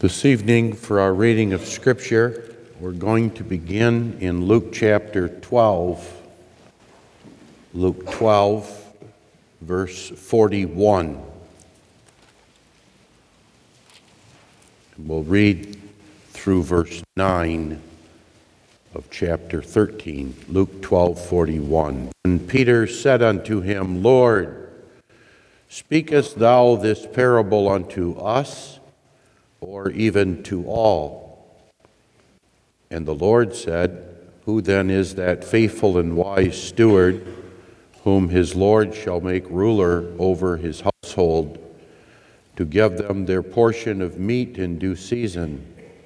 This evening, for our reading of Scripture, we're going to begin in Luke chapter 12. Luke 12, verse 41. We'll read through verse 9 of chapter 13. Luke 12:41. And Peter said unto him, Lord, speakest thou this parable unto us, or even to all? And the Lord said, Who then is that faithful and wise steward, whom his Lord shall make ruler over his household, to give them their portion of meat in due season?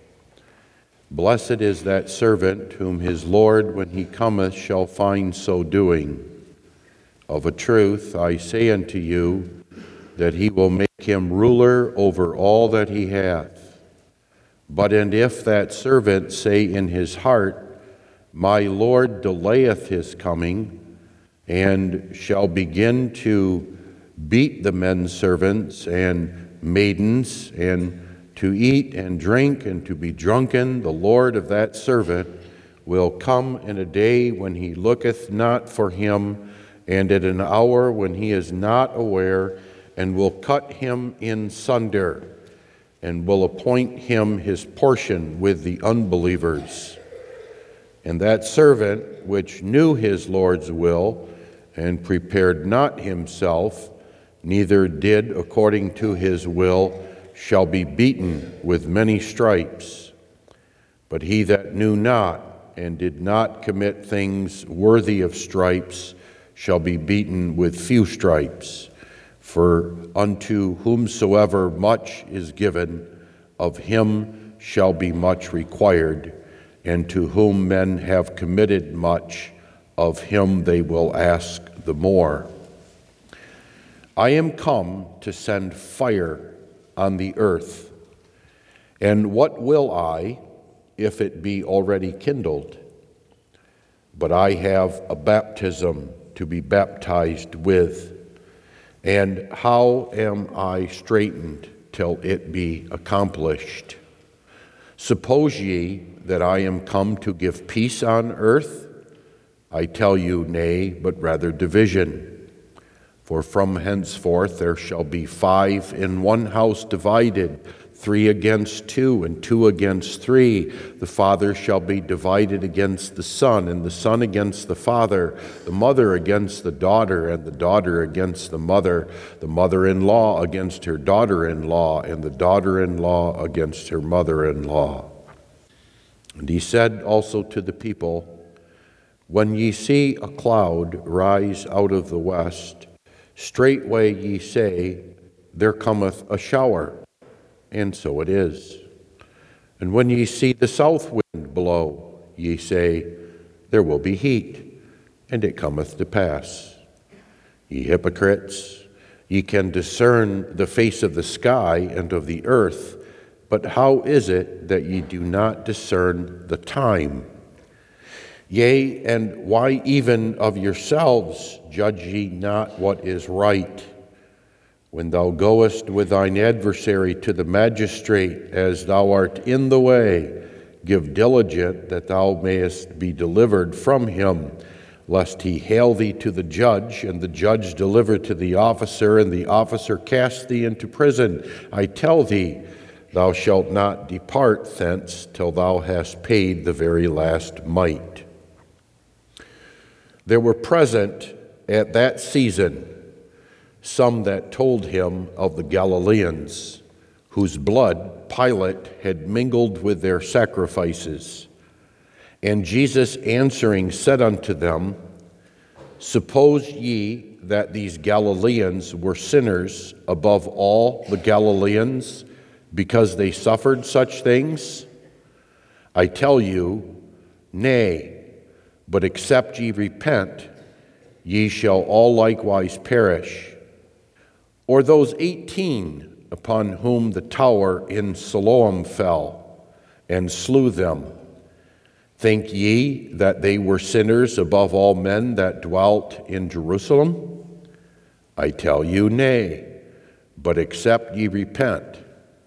Blessed is that servant whom his Lord, when he cometh, shall find so doing. Of a truth I say unto you, that he will make him ruler over all that he hath. But and if that servant say in his heart, My Lord delayeth his coming, and shall begin to beat the men servants and maidens, and to eat and drink and to be drunken, the Lord of that servant will come in a day when he looketh not for him, and at an hour when he is not aware, and will cut him in sunder, and will appoint him his portion with the unbelievers. And that servant which knew his Lord's will, and prepared not himself, neither did according to his will, shall be beaten with many stripes. But he that knew not, and did not commit things worthy of stripes, shall be beaten with few stripes. For unto whomsoever much is given, of him shall be much required, and to whom men have committed much, of him they will ask the more. I am come to send fire on the earth, and what will I, if it be already kindled? But I have a baptism to be baptized with, and how am I straitened till it be accomplished? Suppose ye that I am come to give peace on earth? I tell you, nay, but rather division. For from henceforth there shall be 5 in one house divided, 3 against 2, and 2 against 3. The father shall be divided against the son, and the son against the father, the mother against the daughter, and the daughter against the mother-in-law against her daughter-in-law, and the daughter-in-law against her mother-in-law. And he said also to the people, When ye see a cloud rise out of the west, straightway ye say, There cometh a shower. And so it is. And when ye see the south wind blow, ye say, There will be heat, and it cometh to pass. Ye hypocrites, ye can discern the face of the sky and of the earth, but how is it that ye do not discern the time? Yea, and why even of yourselves judge ye not what is right? When thou goest with thine adversary to the magistrate, as thou art in the way, give diligence that thou mayest be delivered from him, lest he hale thee to the judge, and the judge deliver to the officer, and the officer cast thee into prison. I tell thee, thou shalt not depart thence till thou hast paid the very last mite. There were present at that season some that told him of the Galileans, whose blood Pilate had mingled with their sacrifices. And Jesus answering said unto them, Suppose ye that these Galileans were sinners above all the Galileans, because they suffered such things? I tell you, nay, but except ye repent, ye shall all likewise perish. Or those 18 upon whom the tower in Siloam fell and slew them, think ye that they were sinners above all men that dwelt in Jerusalem? I tell you, nay, but except ye repent,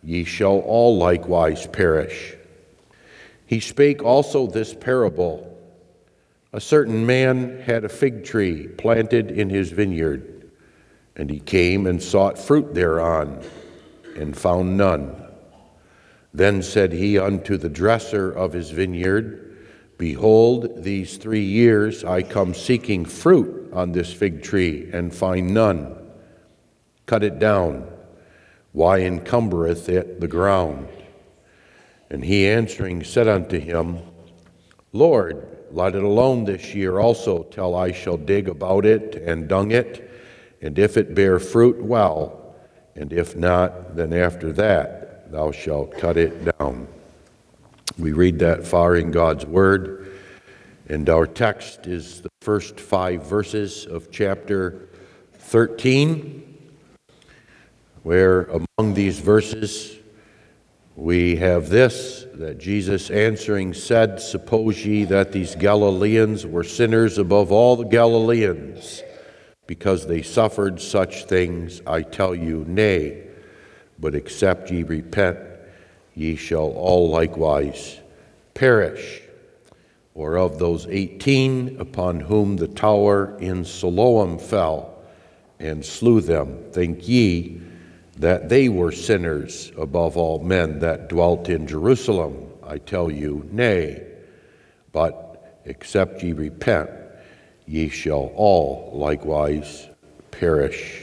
ye shall all likewise perish. He spake also this parable. A certain man had a fig tree planted in his vineyard, and he came and sought fruit thereon, and found none. Then said he unto the dresser of his vineyard, Behold, these 3 years I come seeking fruit on this fig tree, and find none. Cut it down. Why encumbereth it the ground? And he answering said unto him, Lord, let it alone this year also, till I shall dig about it and dung it, and if it bear fruit, well, and if not, then after that thou shalt cut it down. We read that far in God's Word, and our text is the first 5 verses of chapter 13, where among these verses we have this, that Jesus answering said, Suppose ye that these Galileans were sinners above all the Galileans, because they suffered such things? I tell you, nay, but except ye repent, ye shall all likewise perish. Or of those 18 upon whom the tower in Siloam fell and slew them, think ye that they were sinners above all men that dwelt in Jerusalem? I tell you, nay, but except ye repent, ye shall all likewise perish.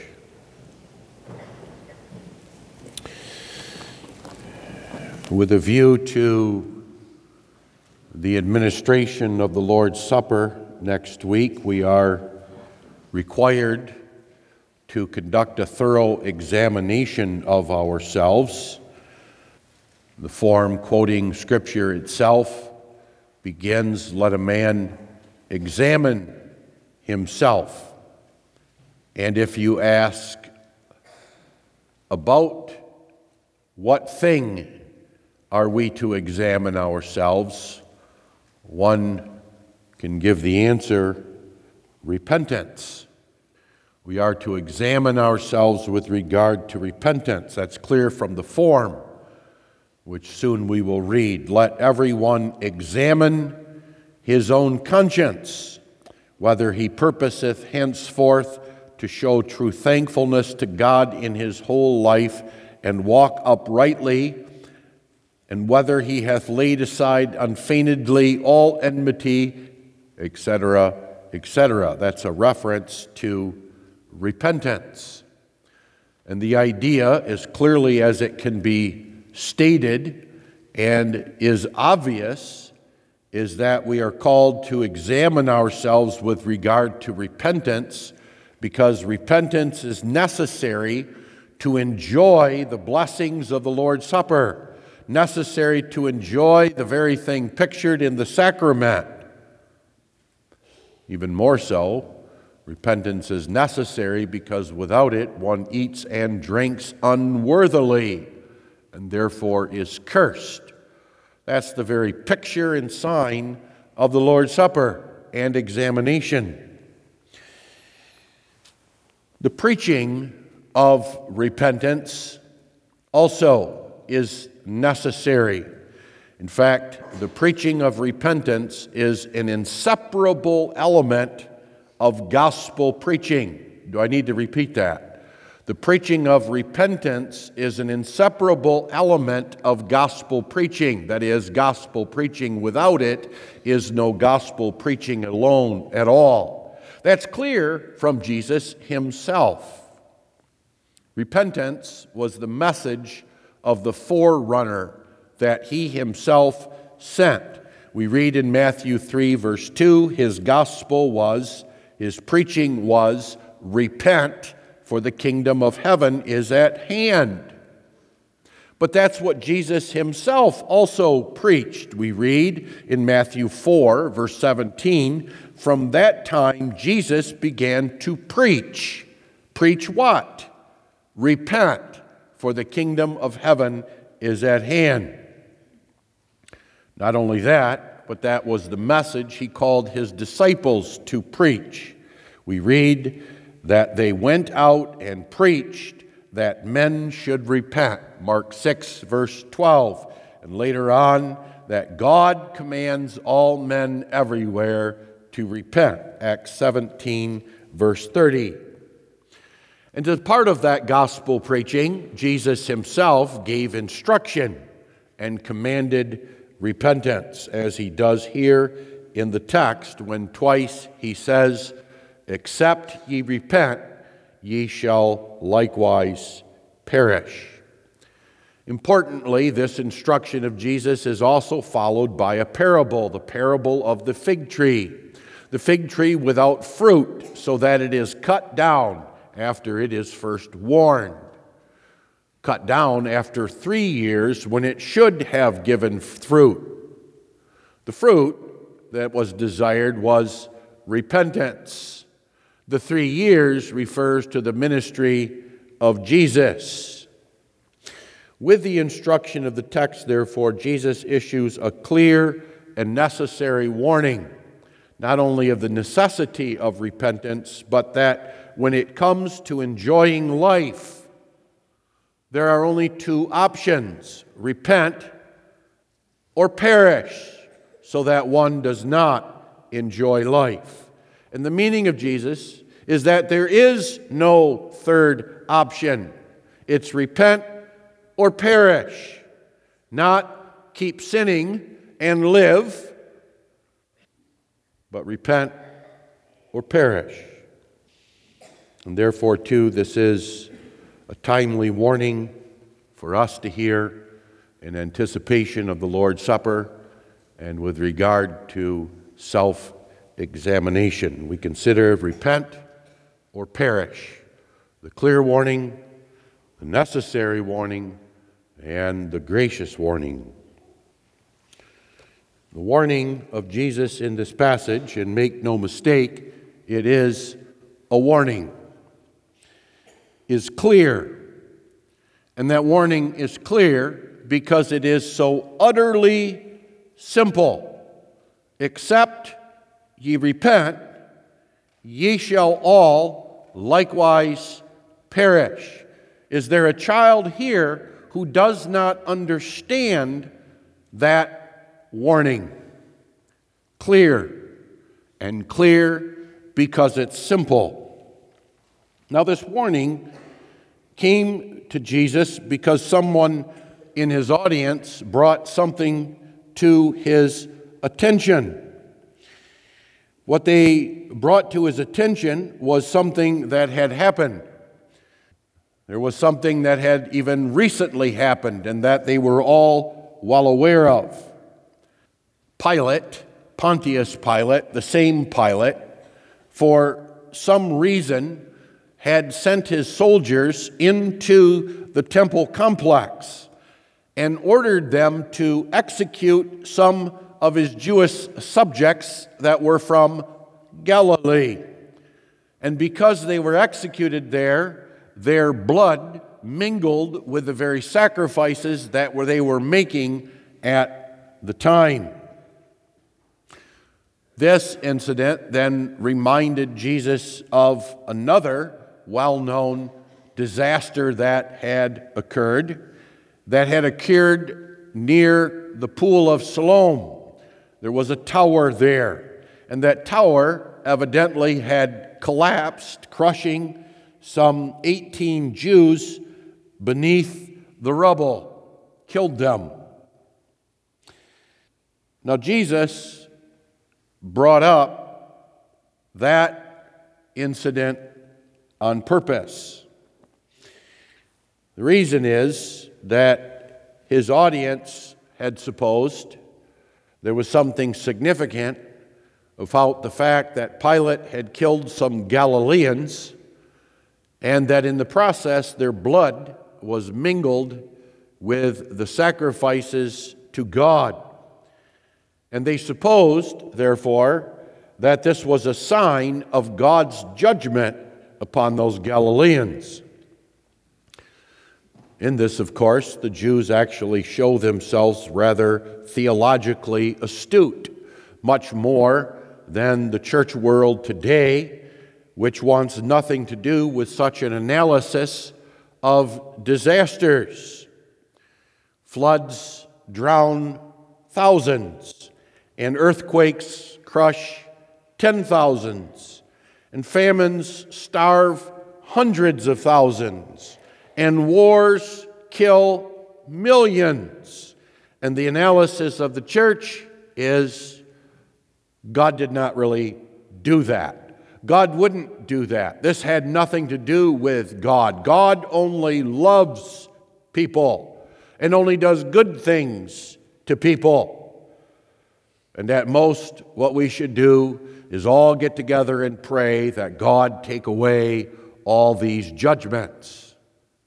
With a view to the administration of the Lord's Supper next week, we are required to conduct a thorough examination of ourselves. The form quoting Scripture itself begins, Let a man examine himself. And if you ask about what thing are we to examine ourselves, one can give the answer, repentance. We are to examine ourselves with regard to repentance. That's clear from the form, which soon we will read. Let everyone examine his own conscience, whether he purposeth henceforth to show true thankfulness to God in his whole life and walk uprightly, and whether he hath laid aside unfeignedly all enmity, etc., etc. That's a reference to repentance. And the idea, as clearly as it can be stated and is obvious, is that we are called to examine ourselves with regard to repentance, because repentance is necessary to enjoy the blessings of the Lord's Supper, necessary to enjoy the very thing pictured in the sacrament. Even more so, repentance is necessary because without it one eats and drinks unworthily and therefore is cursed. That's the very picture and sign of the Lord's Supper and examination. The preaching of repentance also is necessary. In fact, the preaching of repentance is an inseparable element of gospel preaching. Do I need to repeat that? The preaching of repentance is an inseparable element of gospel preaching. That is, gospel preaching without it is no gospel preaching alone at all. That's clear from Jesus himself. Repentance was the message of the forerunner that he himself sent. We read in Matthew 3, verse 2, his preaching was, repent, for the kingdom of heaven is at hand. But that's what Jesus himself also preached. We read in Matthew 4, verse 17, from that time Jesus began to preach. Preach what? Repent, for the kingdom of heaven is at hand. Not only that, but that was the message he called his disciples to preach. We read that they went out and preached that men should repent, Mark 6, verse 12, and later on, that God commands all men everywhere to repent, Acts 17, verse 30. And as part of that gospel preaching, Jesus himself gave instruction and commanded repentance, as he does here in the text when twice he says, "Except ye repent, ye shall likewise perish." Importantly, this instruction of Jesus is also followed by a parable, the parable of the fig tree without fruit, so that it is cut down after it is first warned. Cut down after 3 years when it should have given fruit. The fruit that was desired was repentance. The 3 years refers to the ministry of Jesus. With the instruction of the text, therefore, Jesus issues a clear and necessary warning, not only of the necessity of repentance, but that when it comes to enjoying life, there are only 2 options: repent or perish, so that one does not enjoy life. And the meaning of Jesus is that there is no third option. It's repent or perish, not keep sinning and live, but repent or perish. And therefore, too, this is a timely warning for us to hear in anticipation of the Lord's Supper and with regard to self-examination. We consider repent or perish, the clear warning, the necessary warning, and the gracious warning. The warning of Jesus in this passage, and make no mistake, it is a warning, is clear. And that warning is clear because it is so utterly simple. Except ye repent, ye shall all likewise perish. Is there a child here who does not understand that warning? Clear, and clear because it's simple. Now, this warning came to Jesus because someone in his audience brought something to his attention. What they brought to his attention was something that had happened. There was something that had even recently happened and that they were all well aware of. Pilate, Pontius Pilate, the same Pilate, for some reason had sent his soldiers into the temple complex and ordered them to execute some of his Jewish subjects that were from Galilee. And because they were executed there, their blood mingled with the very sacrifices that they were making at the time. This incident then reminded Jesus of another well-known disaster that had occurred near the Pool of Siloam. There was a tower there, and that tower evidently had collapsed, crushing some 18 Jews beneath the rubble, killed them. Now, Jesus brought up that incident on purpose. The reason is that his audience had supposed there was something significant about the fact that Pilate had killed some Galileans and that in the process their blood was mingled with the sacrifices to God. And they supposed, therefore, that this was a sign of God's judgment upon those Galileans. In this, of course, the Jews actually show themselves rather theologically astute, much more than the church world today, which wants nothing to do with such an analysis of disasters. Floods drown thousands, and earthquakes crush 10,000s, and famines starve hundreds of thousands, and wars kill millions. And the analysis of the church is God did not really do that. God wouldn't do that. This had nothing to do with God. God only loves people and only does good things to people. And at most, what we should do is all get together and pray that God take away all these judgments.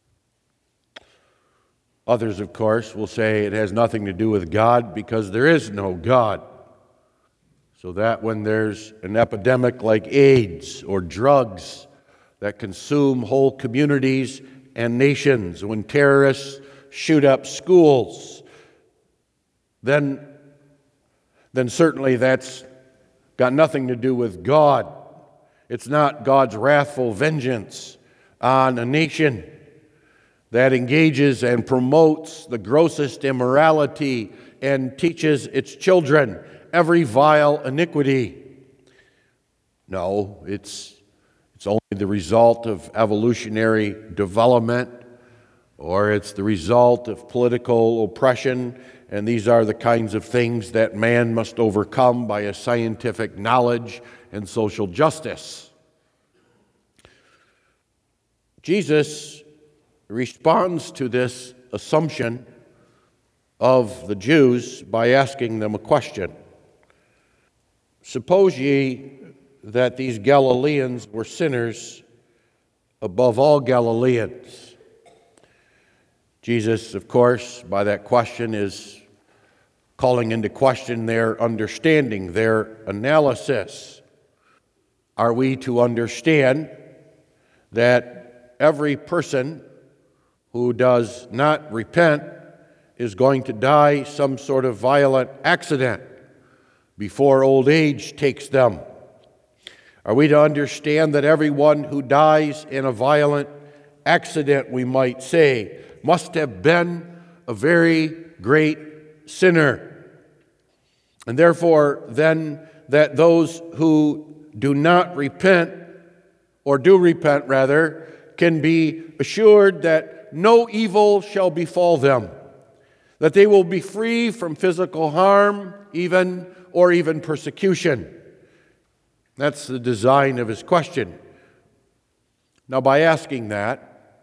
Others, of course, will say it has nothing to do with God because there is no God. So that when there's an epidemic like AIDS or drugs that consume whole communities and nations, when terrorists shoot up schools, then certainly that's got nothing to do with God. It's not God's wrathful vengeance on a nation that engages and promotes the grossest immorality and teaches its children every vile iniquity. No, it's only the result of evolutionary development, or it's the result of political oppression, and these are the kinds of things that man must overcome by a scientific knowledge and social justice. Jesus responds to this assumption of the Jews by asking them a question. Suppose ye that these Galileans were sinners above all Galileans. Jesus, of course, by that question is calling into question their understanding, their analysis. Are we to understand that every person who does not repent is going to die some sort of violent accident before old age takes them? Are we to understand that everyone who dies in a violent accident, we might say, must have been a very great sinner? And therefore, then, that those who do not repent, or do repent rather, can be assured that no evil shall befall them, that they will be free from physical harm, even persecution. That's the design of his question. Now, by asking that,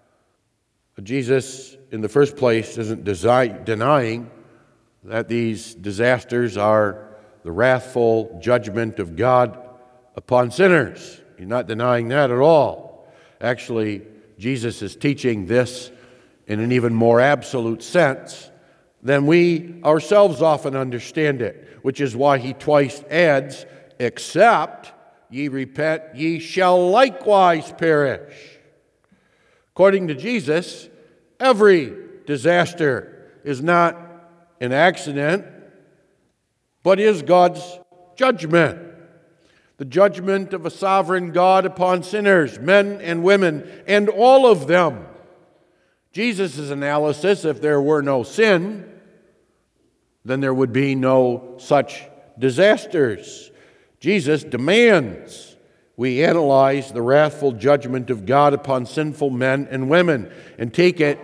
Jesus, in the first place, isn't denying that these disasters are the wrathful judgment of God upon sinners. He's not denying that at all. Actually, Jesus is teaching this in an even more absolute sense than we ourselves often understand it, which is why he twice adds, except ye repent, ye shall likewise perish. According to Jesus, every disaster is not an accident, but is God's judgment. The judgment of a sovereign God upon sinners, men and women, and all of them. Jesus' analysis, if there were no sin, then there would be no such disasters. Jesus demands we analyze the wrathful judgment of God upon sinful men and women and take it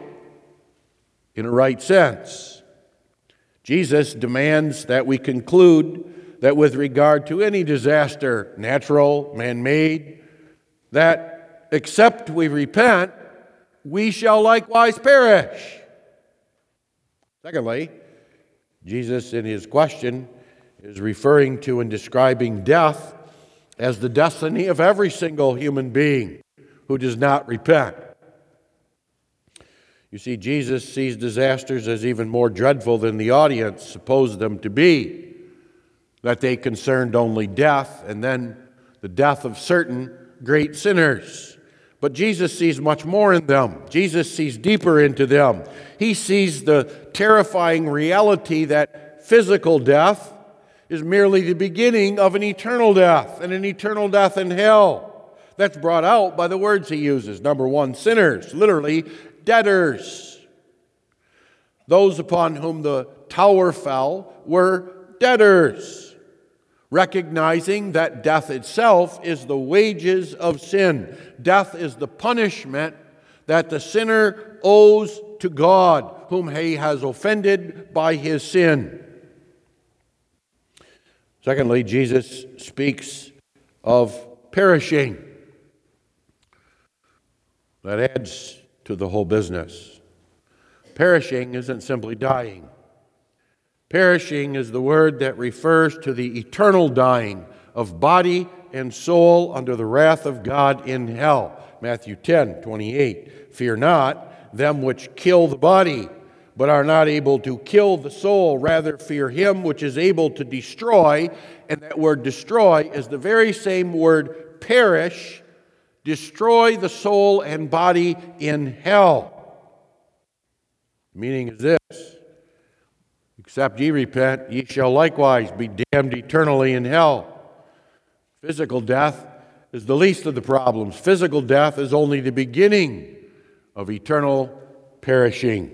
in a right sense. Jesus demands that we conclude that with regard to any disaster, natural, man-made, that except we repent, we shall likewise perish. Secondly, Jesus, in his question, is referring to and describing death as the destiny of every single human being who does not repent. You see, Jesus sees disasters as even more dreadful than the audience supposed them to be, that they concerned only death and then the death of certain great sinners. But Jesus sees much more in them. Jesus sees deeper into them. He sees the terrifying reality that physical death is merely the beginning of an eternal death, and an eternal death in hell. That's brought out by the words he uses. Number one, sinners. Literally, debtors. Those upon whom the tower fell were debtors, recognizing that death itself is the wages of sin. Death is the punishment that the sinner owes to God, whom he has offended by his sin. Secondly, Jesus speaks of perishing. That adds to the whole business. Perishing isn't simply dying. Perishing is the word that refers to the eternal dying of body and soul under the wrath of God in hell. Matthew 10:28. Fear not them which kill the body, but are not able to kill the soul. Rather fear him which is able to destroy. And that word destroy is the very same word perish. Destroy the soul and body in hell. The meaning is this: except ye repent, ye shall likewise be damned eternally in hell. Physical death is the least of the problems. Physical death is only the beginning of eternal perishing.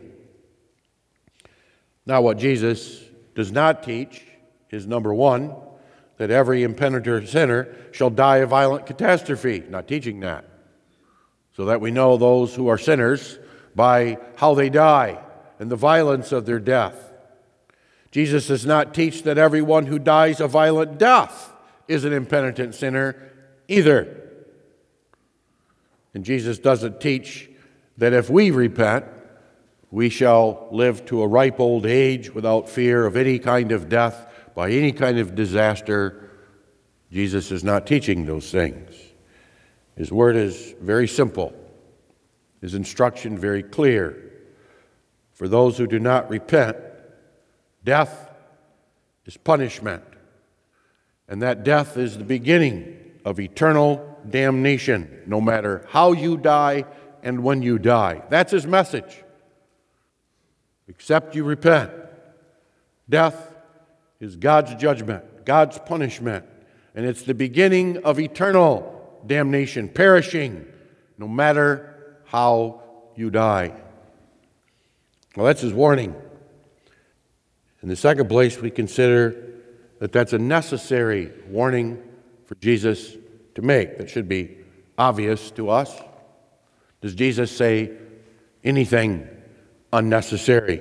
Now, what Jesus does not teach is, number one, that every impenitent sinner shall die a violent catastrophe. Not teaching that. So that we know those who are sinners by how they die and the violence of their death. Jesus does not teach that everyone who dies a violent death is an impenitent sinner either. And Jesus doesn't teach that if we repent, we shall live to a ripe old age without fear of any kind of death by any kind of disaster. Jesus is not teaching those things. His word is very simple. His instruction very clear. For those who do not repent, death is punishment. And that death is the beginning of eternal damnation, no matter how you die and when you die. That's his message. Except you repent. Death is God's judgment, God's punishment, and it's the beginning of eternal damnation, perishing, no matter how you die. Well, that's his warning. In the second place, we consider that that's a necessary warning for Jesus to make. That should be obvious to us. Does Jesus say anything unnecessary?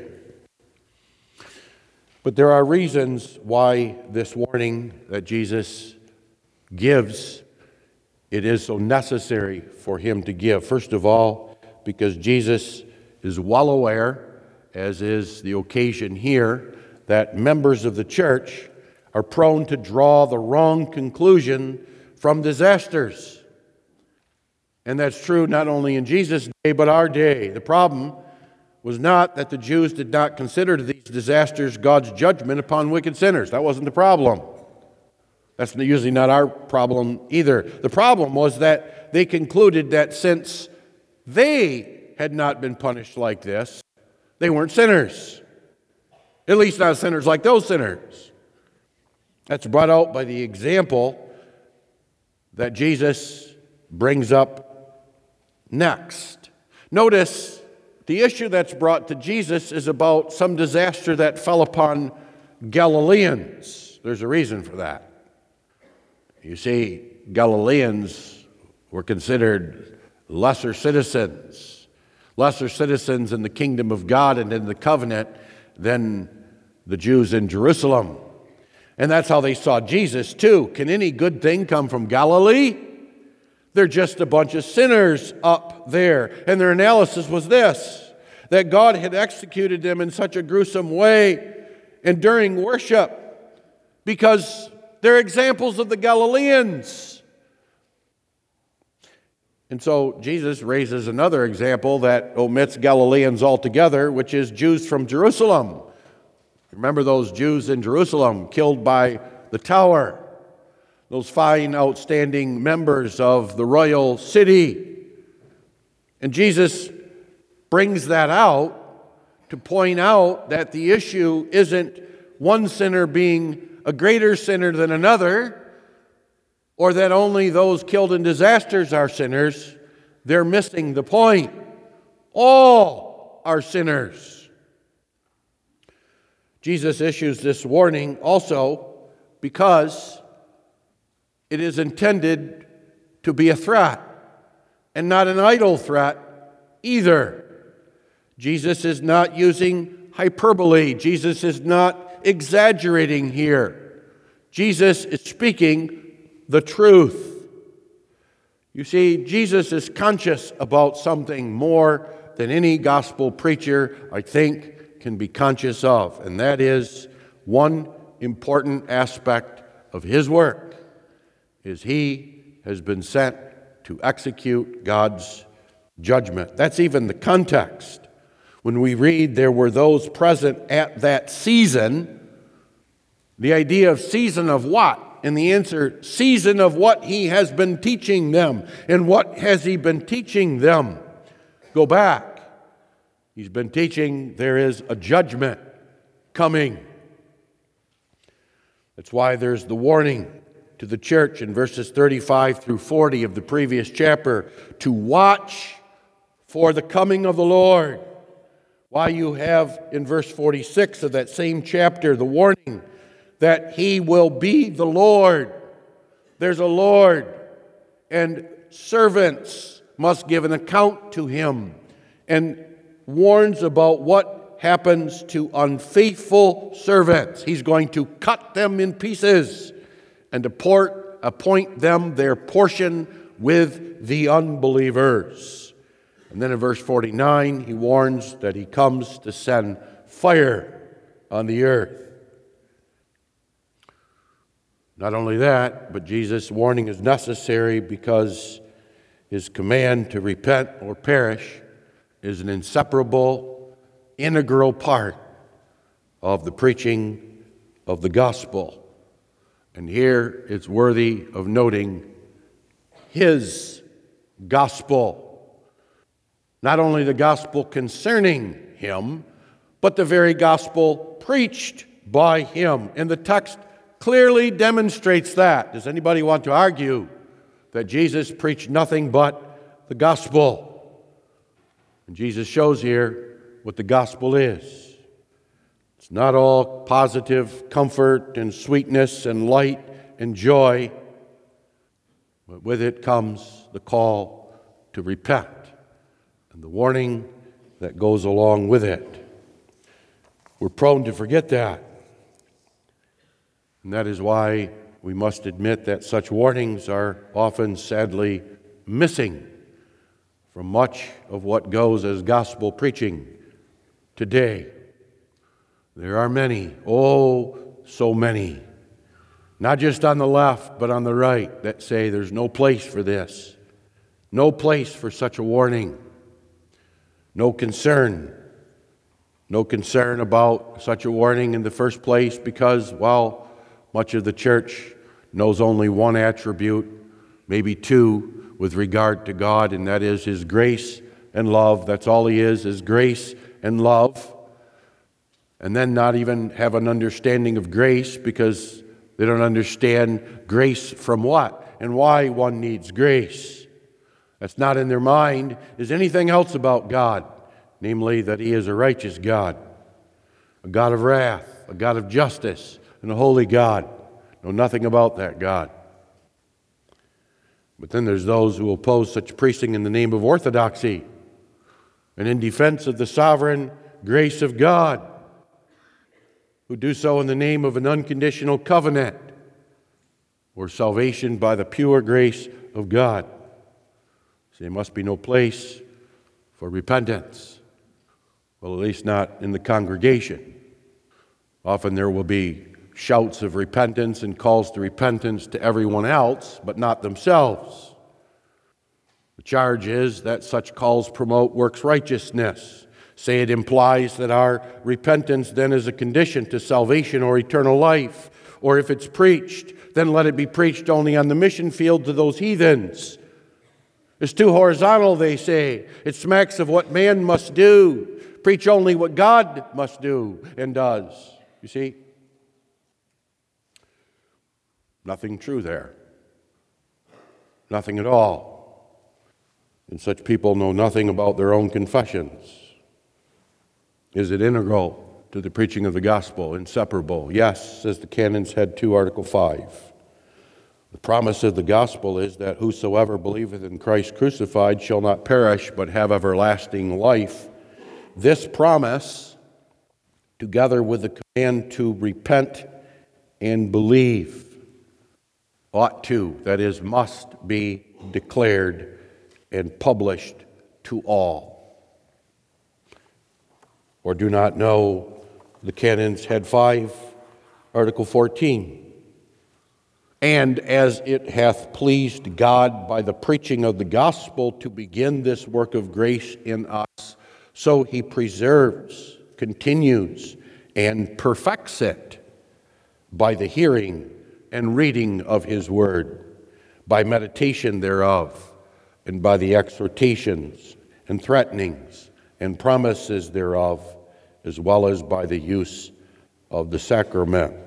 But there are reasons why this warning that Jesus gives, it is so necessary for him to give. First of all, because Jesus is well aware, as is the occasion here, that members of the church are prone to draw the wrong conclusion from disasters. And that's true not only in Jesus' day, but our day. The problem was not that the Jews did not consider these disasters God's judgment upon wicked sinners. That wasn't the problem. That's usually not our problem either. The problem was that they concluded that since they had not been punished like this, they weren't sinners. At least not sinners like those sinners. That's brought out by the example that Jesus brings up next. Notice the issue that's brought to Jesus is about some disaster that fell upon Galileans. There's a reason for that. You see, Galileans were considered lesser citizens in the kingdom of God and in the covenant than the Jews in Jerusalem. And that's how they saw Jesus too. Can any good thing come from Galilee? They're just a bunch of sinners up there. And their analysis was this, that God had executed them in such a gruesome way and during worship because they're examples of the Galileans. And so Jesus raises another example that omits Galileans altogether, which is Jews from Jerusalem. Remember those Jews in Jerusalem killed by the tower, those fine, outstanding members of the royal city. And Jesus brings that out to point out that the issue isn't one sinner being a greater sinner than another, or that only those killed in disasters are sinners. They're missing the point. All are sinners. Jesus issues this warning also because it is intended to be a threat, and not an idle threat either. Jesus is not using hyperbole. Jesus is not exaggerating here. Jesus is speaking the truth. You see, Jesus is conscious about something more than any gospel preacher, I think, can be conscious of, and that is one important aspect of his work is he has been sent to execute God's judgment. That's even the context. When we read there were those present at that season, the idea of season of what? And the answer, season of what he has been teaching them. And what has he been teaching them? Go back. He's been teaching there is a judgment coming. That's why there's the warning to the church in verses 35 through 40 of the previous chapter to watch for the coming of the Lord. Why you have in verse 46 of that same chapter the warning that he will be the Lord. There's a Lord, and servants must give an account to him, and warns about what happens to unfaithful servants. He's going to cut them in pieces and appoint them their portion with the unbelievers. And then in verse 49, he warns that he comes to send fire on the earth. Not only that, but Jesus' warning is necessary because his command to repent or perish is an inseparable, integral part of the preaching of the gospel. And here it's worthy of noting his gospel. Not only the gospel concerning him, but the very gospel preached by him. And the text clearly demonstrates that. Does anybody want to argue that Jesus preached nothing but the gospel? And Jesus shows here what the gospel is. It's not all positive comfort and sweetness and light and joy, but with it comes the call to repent and the warning that goes along with it. We're prone to forget that. And that is why we must admit that such warnings are often, sadly, missing from much of what goes as gospel preaching today. There are many, oh, so many, not just on the left, but on the right, that say there's no place for this, no place for such a warning, no concern about such a warning in the first place because, well, much of the church knows only one attribute, maybe two, with regard to God, and that is his grace and love. That's all he is grace and love. And then not even have an understanding of grace because they don't understand grace from what and why one needs grace. That's not in their mind is anything else about God, namely that he is a righteous God, a God of wrath, a God of justice, and a holy God. Know nothing about that God. But then there's those who oppose such preaching in the name of orthodoxy and in defense of the sovereign grace of God, who do so in the name of an unconditional covenant or salvation by the pure grace of God. So there must be no place for repentance. Well, at least not in the congregation. Often there will be shouts of repentance and calls to repentance to everyone else, but not themselves. The charge is that such calls promote works righteousness. Say it implies that our repentance then is a condition to salvation or eternal life. Or if it's preached, then let it be preached only on the mission field to those heathens. It's too horizontal, they say. It smacks of what man must do. Preach only what God must do and does. You see? Nothing true there. Nothing at all. And such people know nothing about their own confessions. Is it integral to the preaching of the gospel? Inseparable? Yes, says the Canon's Head 2, Article 5. The promise of the gospel is that whosoever believeth in Christ crucified shall not perish, but have everlasting life. This promise, together with the command to repent and believe, ought to, that is, must be declared and published to all. Or do not know the Canon's Head 5, Article 14. And as it hath pleased God by the preaching of the gospel to begin this work of grace in us, so he preserves, continues, and perfects it by the hearing and reading of his word, by meditation thereof, and by the exhortations and threatenings and promises thereof, as well as by the use of the sacraments.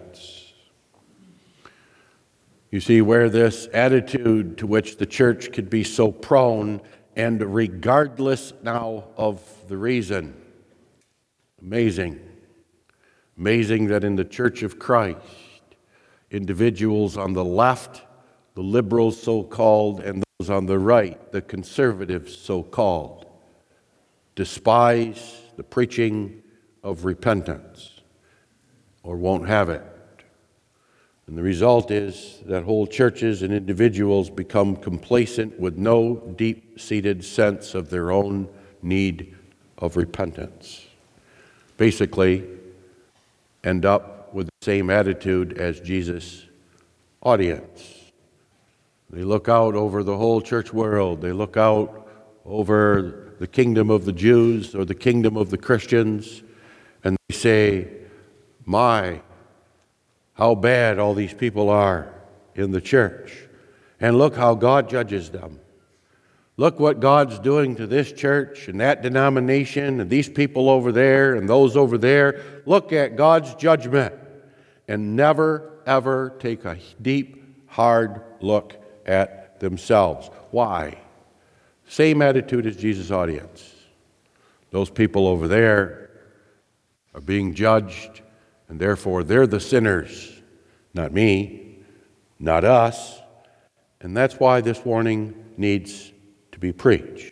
You see, where this attitude to which the church could be so prone, and regardless now of the reason, amazing that in the Church of Christ, individuals on the left, the liberals so-called, and those on the right, the conservatives so-called, despise the preaching of repentance or won't have it. And the result is that whole churches and individuals become complacent with no deep-seated sense of their own need of repentance. Basically, end up with the same attitude as Jesus' audience. They look out over the whole church world. They look out over the kingdom of the Jews or the kingdom of the Christians, and they say, my, how bad all these people are in the church. And look how God judges them. Look what God's doing to this church and that denomination and these people over there and those over there. Look at God's judgment. And never, ever take a deep, hard look at themselves. Why? Same attitude as Jesus' audience. Those people over there are being judged, and therefore they're the sinners, not me, not us. And that's why this warning needs to be preached.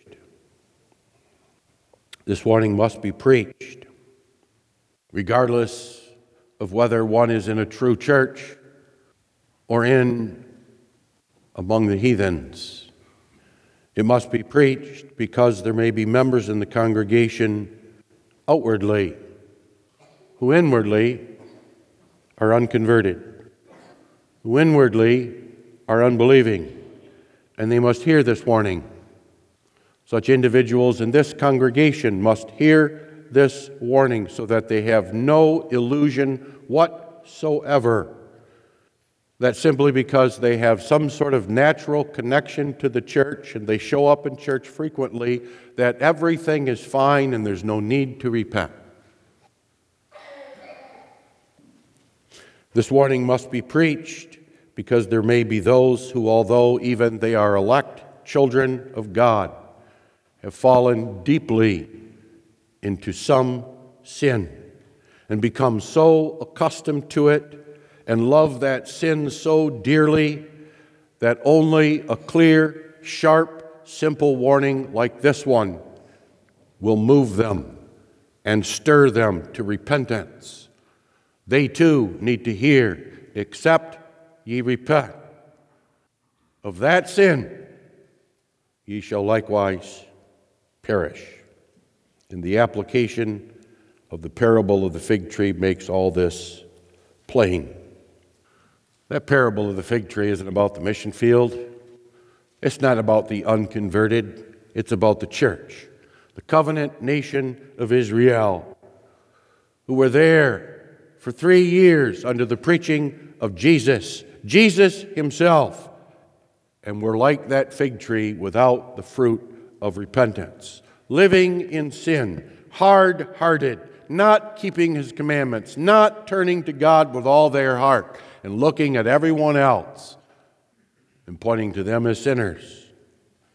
This warning must be preached, regardless of whether one is in a true church or in among the heathens. It must be preached because there may be members in the congregation outwardly who inwardly are unconverted, who inwardly are unbelieving, and they must hear this warning. Such individuals in this congregation must hear this warning so that they have no illusion whatsoever that simply because they have some sort of natural connection to the church and they show up in church frequently, that everything is fine and there's no need to repent. This warning must be preached because there may be those who, although even they are elect children of God, have fallen deeply into some sin and become so accustomed to it and love that sin so dearly that only a clear, sharp, simple warning like this one will move them and stir them to repentance. They too need to hear, except ye repent of that sin, ye shall likewise perish. And the application of the parable of the fig tree makes all this plain. That parable of the fig tree isn't about the mission field. It's not about the unconverted. It's about the church, the covenant nation of Israel, who were there for 3 years under the preaching of Jesus himself, and were like that fig tree without the fruit of repentance, living in sin, hard-hearted, not keeping his commandments, not turning to God with all their heart, and looking at everyone else and pointing to them as sinners.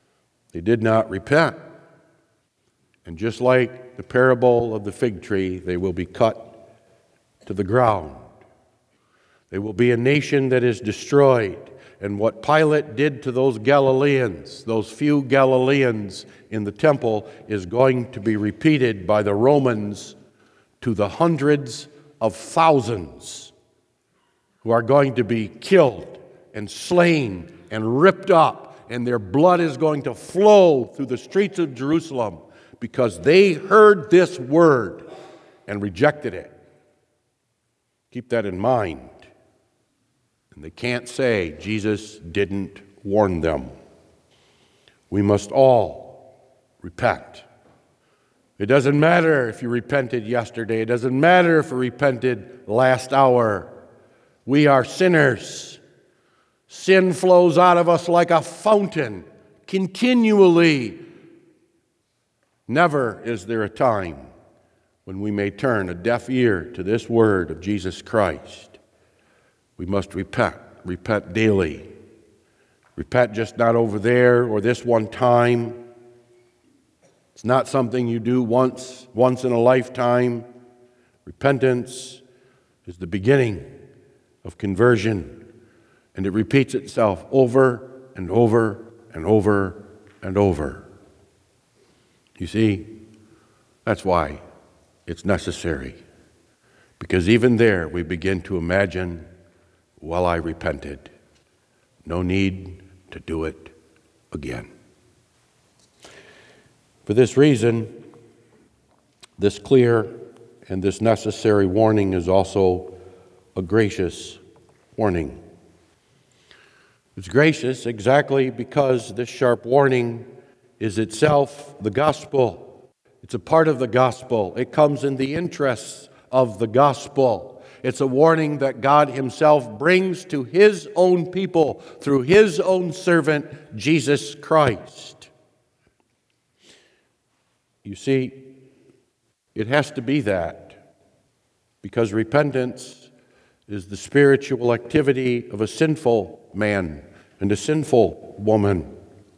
They did not repent. And just like the parable of the fig tree, they will be cut to the ground. They will be a nation that is destroyed. And what Pilate did to those Galileans, those few Galileans in the temple, is going to be repeated by the Romans to the hundreds of thousands who are going to be killed and slain and ripped up, and their blood is going to flow through the streets of Jerusalem because they heard this word and rejected it. Keep that in mind. And they can't say Jesus didn't warn them. We must all repent. It doesn't matter if you repented yesterday. It doesn't matter if you repented last hour. We are sinners. Sin flows out of us like a fountain, continually. Never is there a time when we may turn a deaf ear to this word of Jesus Christ. We must repent daily. Repent just not over there or this one time. It's not something you do once in a lifetime. Repentance is the beginning of conversion, and it repeats itself over and over and over and over. You see, that's why it's necessary, because even there we begin to imagine, well, I repented. No need to do it again. For this reason, this clear and this necessary warning is also a gracious warning. It's gracious exactly because this sharp warning is itself the gospel. It's a part of the gospel. It comes in the interests of the gospel. It's a warning that God himself brings to his own people through his own servant, Jesus Christ. You see, it has to be that, because repentance is the spiritual activity of a sinful man and a sinful woman.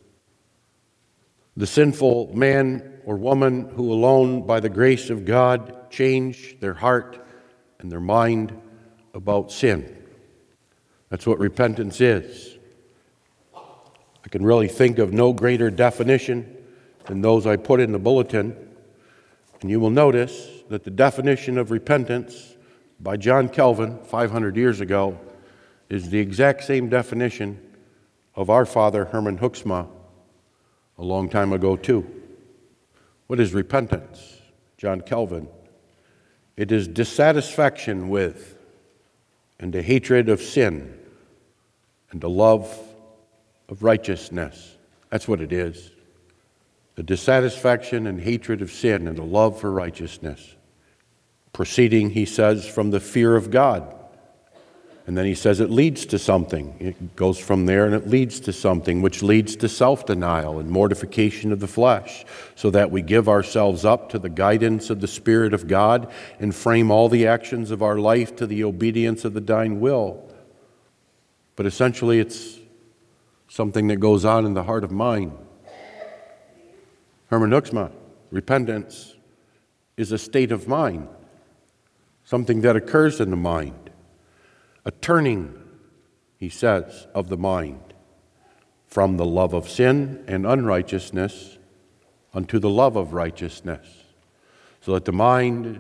The sinful man or woman who alone, by the grace of God, change their heart and their mind about sin. That's what repentance is. I can really think of no greater definition than those I put in the bulletin. And you will notice that the definition of repentance by John Calvin 500 years ago is the exact same definition of our father Herman Hoeksma a long time ago too. What is repentance? John Calvin. It is dissatisfaction with and a hatred of sin and a love of righteousness. That's what it is. The dissatisfaction and hatred of sin and a love for righteousness. Proceeding, he says, from the fear of God. And then he says it leads to something. It goes from there and it leads to something, which leads to self-denial and mortification of the flesh, so that we give ourselves up to the guidance of the Spirit of God and frame all the actions of our life to the obedience of the thine will. But essentially it's something that goes on in the heart of mind. Herman Hoeksma, repentance is a state of mind, something that occurs in the mind. A turning, he says, of the mind from the love of sin and unrighteousness unto the love of righteousness. So that the mind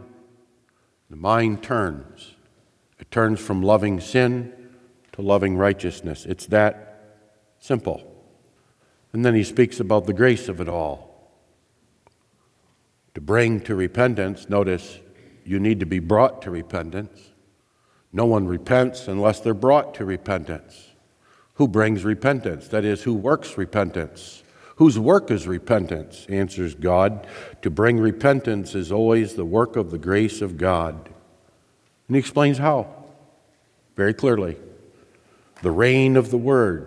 turns. It turns from loving sin to loving righteousness. It's that simple. And then he speaks about the grace of it all. To bring to repentance, notice, you need to be brought to repentance. No one repents unless they're brought to repentance. Who brings repentance? That is, who works repentance? Whose work is repentance? Answers God. To bring repentance is always the work of the grace of God. And he explains how. Very clearly. The rain of the Word,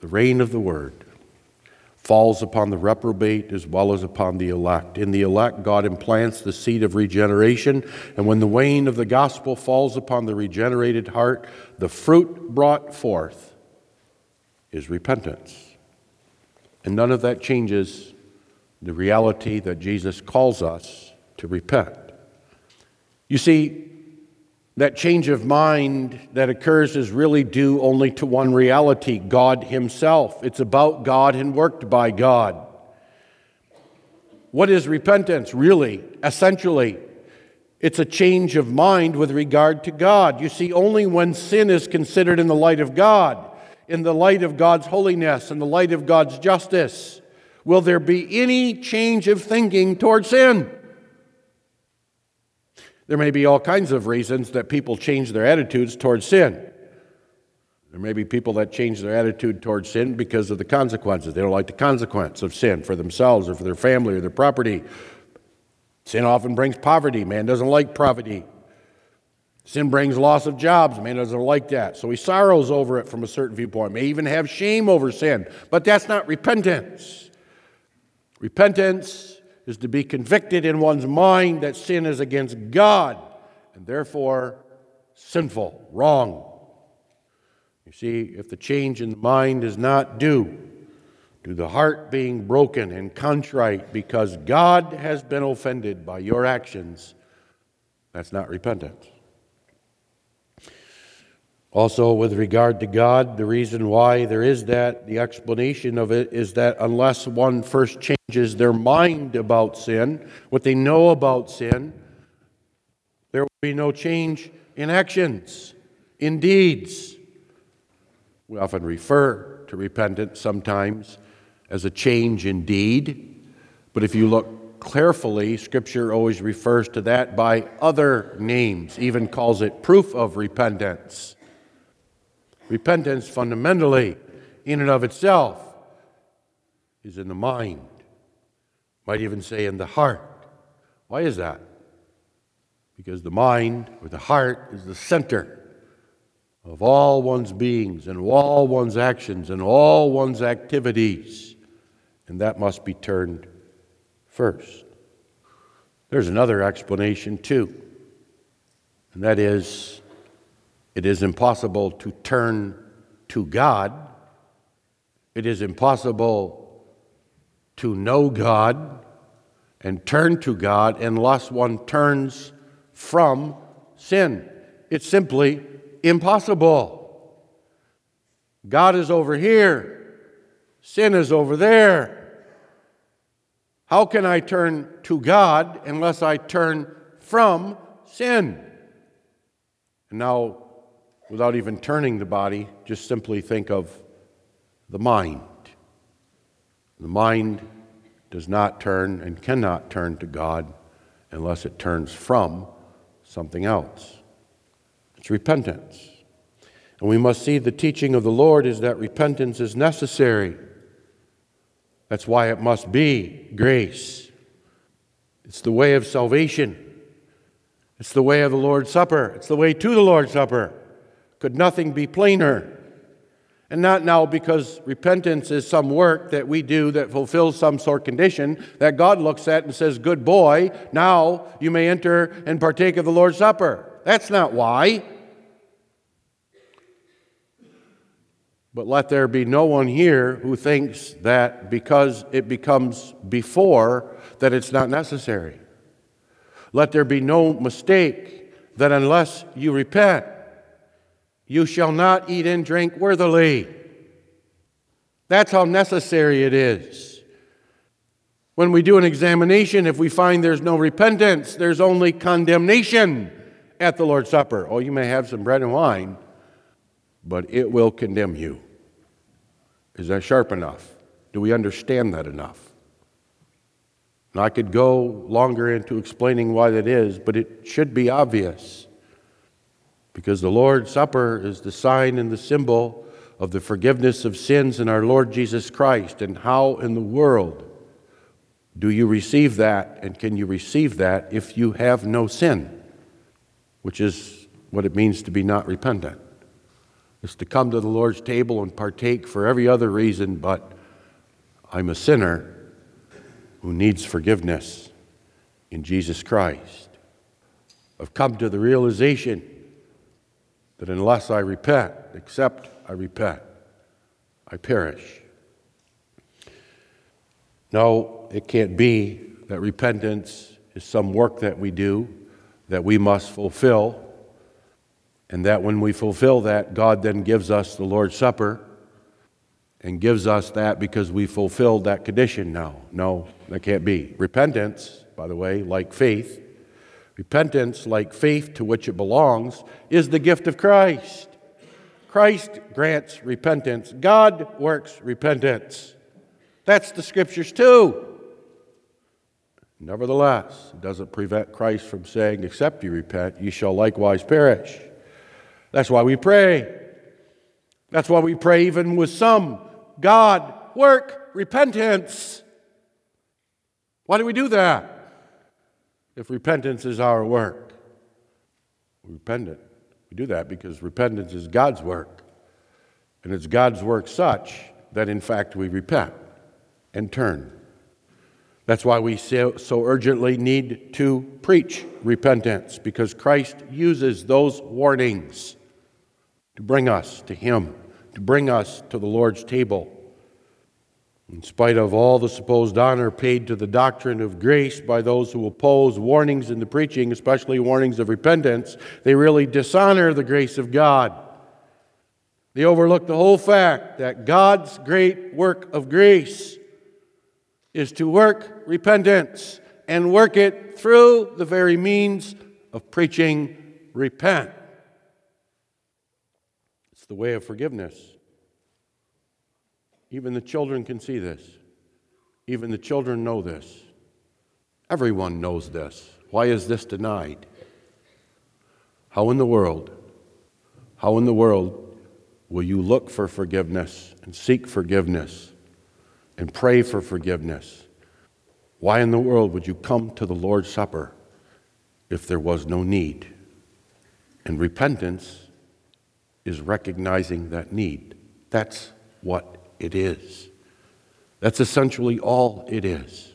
falls upon the reprobate as well as upon the elect. In the elect, God implants the seed of regeneration, and when the rain of the gospel falls upon the regenerated heart, the fruit brought forth is repentance. And none of that changes the reality that Jesus calls us to repent. You see, that change of mind that occurs is really due only to one reality, God Himself. It's about God and worked by God. What is repentance, really? Essentially, it's a change of mind with regard to God. You see, only when sin is considered in the light of God, in the light of God's holiness, in the light of God's justice, will there be any change of thinking toward sin. There may be all kinds of reasons that people change their attitudes toward sin. There may be people that change their attitude toward sin because of the consequences. They don't like the consequence of sin for themselves or for their family or their property. Sin often brings poverty. Man doesn't like poverty. Sin brings loss of jobs. Man doesn't like that. So he sorrows over it from a certain viewpoint. May even have shame over sin. But that's not repentance. Repentance is to be convicted in one's mind that sin is against God and therefore sinful, wrong. You see, if the change in the mind is not due to the heart being broken and contrite because God has been offended by your actions, that's not repentance. Also, with regard to God, the reason why there is that, the explanation of it is that unless one first changes their mind about sin, what they know about sin, there will be no change in actions, in deeds. We often refer to repentance sometimes as a change in deed, but if you look carefully, Scripture always refers to that by other names, even calls it proof of repentance. Repentance, fundamentally, in and of itself, is in the mind. Might even say in the heart. Why is that? Because the mind, or the heart, is the center of all one's beings and all one's actions and all one's activities. And that must be turned first. There's another explanation, too. And that is, it is impossible to turn to God. It is impossible to know God and turn to God unless one turns from sin. It's simply impossible. God is over here. Sin is over there. How can I turn to God unless I turn from sin? And now, without even turning the body, just simply think of the mind. The mind does not turn and cannot turn to God unless it turns from something else. It's repentance. And we must see the teaching of the Lord is that repentance is necessary. That's why it must be grace. It's the way of salvation. It's the way of the Lord's Supper. It's the way to the Lord's Supper. Could nothing be plainer? And not now because repentance is some work that we do that fulfills some sort of condition that God looks at and says, good boy, now you may enter and partake of the Lord's Supper. That's not why. But let there be no one here who thinks that because it becomes before that it's not necessary. Let there be no mistake that unless you repent, you shall not eat and drink worthily. That's how necessary it is. When we do an examination, if we find there's no repentance, there's only condemnation at the Lord's Supper. Oh, you may have some bread and wine, but it will condemn you. Is that sharp enough? Do we understand that enough? Now, I could go longer into explaining why that is, but it should be obvious. Because the Lord's Supper is the sign and the symbol of the forgiveness of sins in our Lord Jesus Christ. And how in the world do you receive that, and can you receive that if you have no sin? Which is what it means to be not repentant. It's to come to the Lord's table and partake for every other reason, but I'm a sinner who needs forgiveness in Jesus Christ. I've come to the realization that unless I repent, except I repent, I perish. No, it can't be that repentance is some work that we do, that we must fulfill, and that when we fulfill that, God then gives us the Lord's Supper and gives us that because we fulfilled that condition now. No, that can't be. Repentance, by the way, like faith, repentance, like faith to which it belongs, is the gift of Christ. Christ grants repentance. God works repentance. That's the Scriptures too. Nevertheless, it doesn't prevent Christ from saying, except you repent, ye shall likewise perish. That's why we pray. That's why we pray even with some. God, work repentance. Why do we do that? If repentance is our work. We do that because repentance is God's work. And it's God's work such that in fact we repent and turn. That's why we so urgently need to preach repentance, because Christ uses those warnings to bring us to Him, to bring us to the Lord's table. In spite of all the supposed honor paid to the doctrine of grace by those who oppose warnings in the preaching, especially warnings of repentance, they really dishonor the grace of God. They overlook the whole fact that God's great work of grace is to work repentance and work it through the very means of preaching repent. It's the way of forgiveness. Even the children can see this. Even the children know this. Everyone knows this. Why is this denied? How in the world will you look for forgiveness and seek forgiveness and pray for forgiveness? Why in the world would you come to the Lord's Supper if there was no need? And repentance is recognizing that need. That's what it is. That's essentially all it is.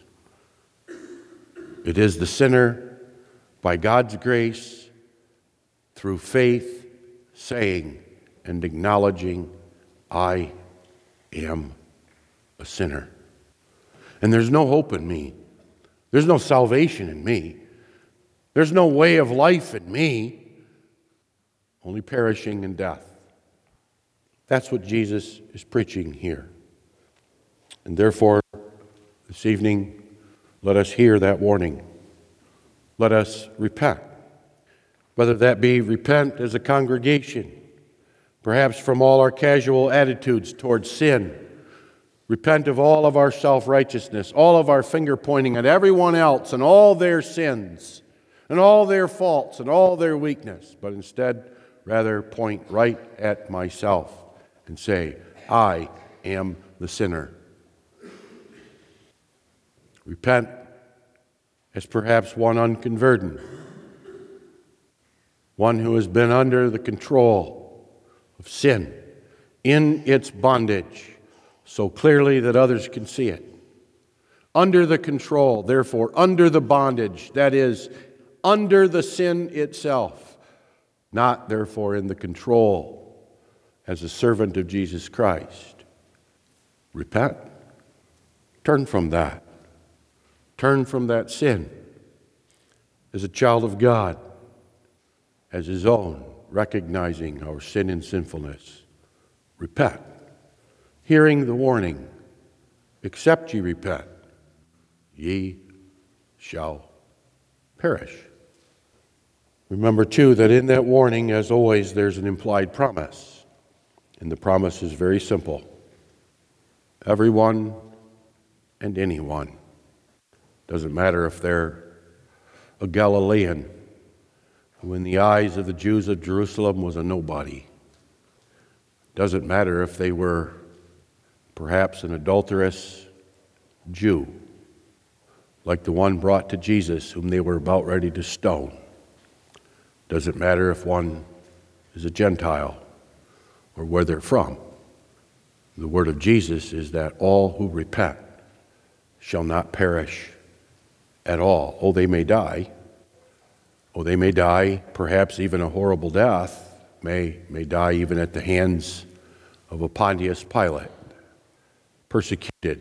It is the sinner, by God's grace, through faith, saying and acknowledging, I am a sinner. And there's no hope in me. There's no salvation in me. There's no way of life in me. Only perishing in death. That's what Jesus is preaching here. And therefore, this evening, let us hear that warning. Let us repent. Whether that be repent as a congregation, perhaps from all our casual attitudes towards sin. Repent of all of our self-righteousness, all of our finger pointing at everyone else and all their sins and all their faults and all their weakness, but instead rather point right at myself and say, I am the sinner. Repent as perhaps one unconverted, one who has been under the control of sin in its bondage so clearly that others can see it. Under the control, therefore, under the bondage, that is, under the sin itself, not therefore in the control as a servant of Jesus Christ. Repent. Turn from that. Turn from that sin as a child of God, as his own, recognizing our sin and sinfulness. Repent. Hearing the warning, except ye repent, ye shall perish. Remember, too, that in that warning, as always, there's an implied promise. And the promise is very simple. Everyone and anyone. Doesn't matter if they're a Galilean, who in the eyes of the Jews of Jerusalem was a nobody. Doesn't matter if they were perhaps an adulterous Jew, like the one brought to Jesus, whom they were about ready to stone. Doesn't matter if one is a Gentile or where they're from. The word of Jesus is that all who repent shall not perish at all. Oh, they may die. Oh, they may die, perhaps even a horrible death, may die even at the hands of a Pontius Pilate, persecuted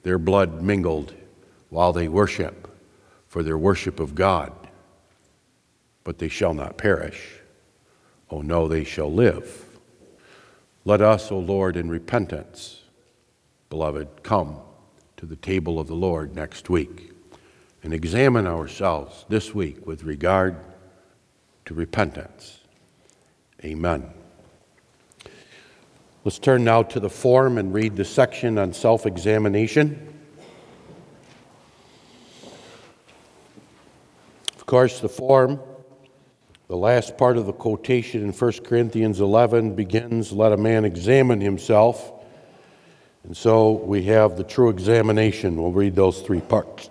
their blood mingled while they worship, for their worship of God. But they shall not perish. Oh no, they shall live. Let us, O Lord, in repentance, beloved, come to the table of the Lord next week and examine ourselves this week with regard to repentance. Amen. Let's turn now to the form and read the section on self-examination. Of course, the form, the last part of the quotation in 1 Corinthians 11 begins, "Let a man examine himself." And so we have the true examination. We'll read those three parts.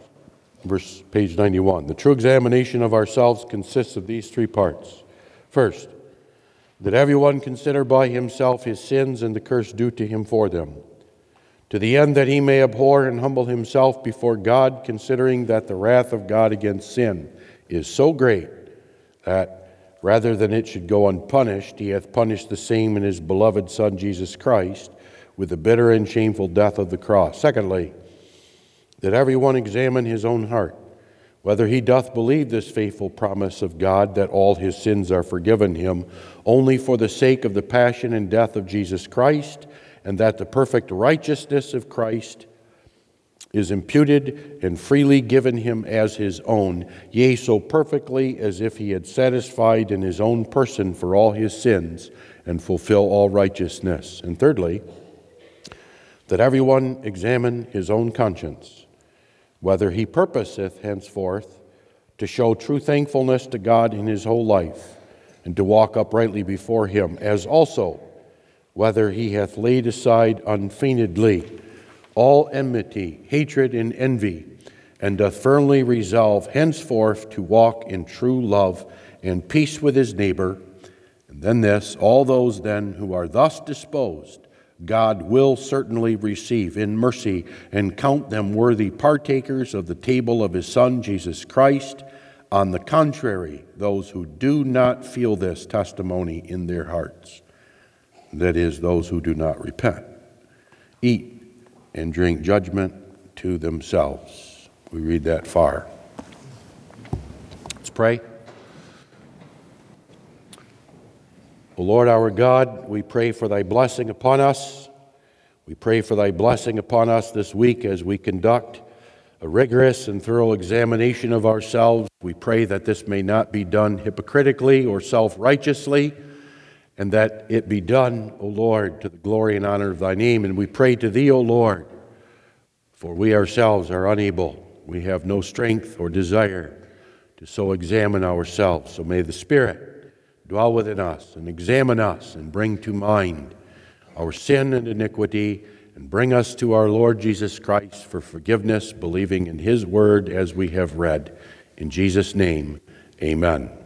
Page 91. The true examination of ourselves consists of these three parts. First, that everyone consider by himself his sins and the curse due to him for them, to the end that he may abhor and humble himself before God, considering that the wrath of God against sin is so great that rather than it should go unpunished, he hath punished the same in his beloved Son, Jesus Christ, with the bitter and shameful death of the cross. Secondly, that every one examine his own heart, whether he doth believe this faithful promise of God, that all his sins are forgiven him, only for the sake of the passion and death of Jesus Christ, and that the perfect righteousness of Christ is imputed and freely given him as his own, yea, so perfectly as if he had satisfied in his own person for all his sins and fulfill all righteousness. And thirdly, that everyone examine his own conscience, whether he purposeth henceforth to show true thankfulness to God in his whole life, and to walk uprightly before him, as also whether he hath laid aside unfeignedly all enmity, hatred, and envy, and doth firmly resolve henceforth to walk in true love and peace with his neighbor. And then this, all those then who are thus disposed, God will certainly receive in mercy and count them worthy partakers of the table of his Son, Jesus Christ. On the contrary, those who do not feel this testimony in their hearts, that is, those who do not repent, eat and drink judgment to themselves. We read that far. Let's pray. O Lord our God, we pray for thy blessing upon us. We pray for thy blessing upon us this week as we conduct a rigorous and thorough examination of ourselves. We pray that this may not be done hypocritically or self-righteously, and that it be done, O Lord, to the glory and honor of thy name. And we pray to thee, O Lord, for we ourselves are unable. We have no strength or desire to so examine ourselves. So may the Spirit dwell within us and examine us and bring to mind our sin and iniquity, and bring us to our Lord Jesus Christ for forgiveness, believing in his word as we have read. In Jesus' name, amen.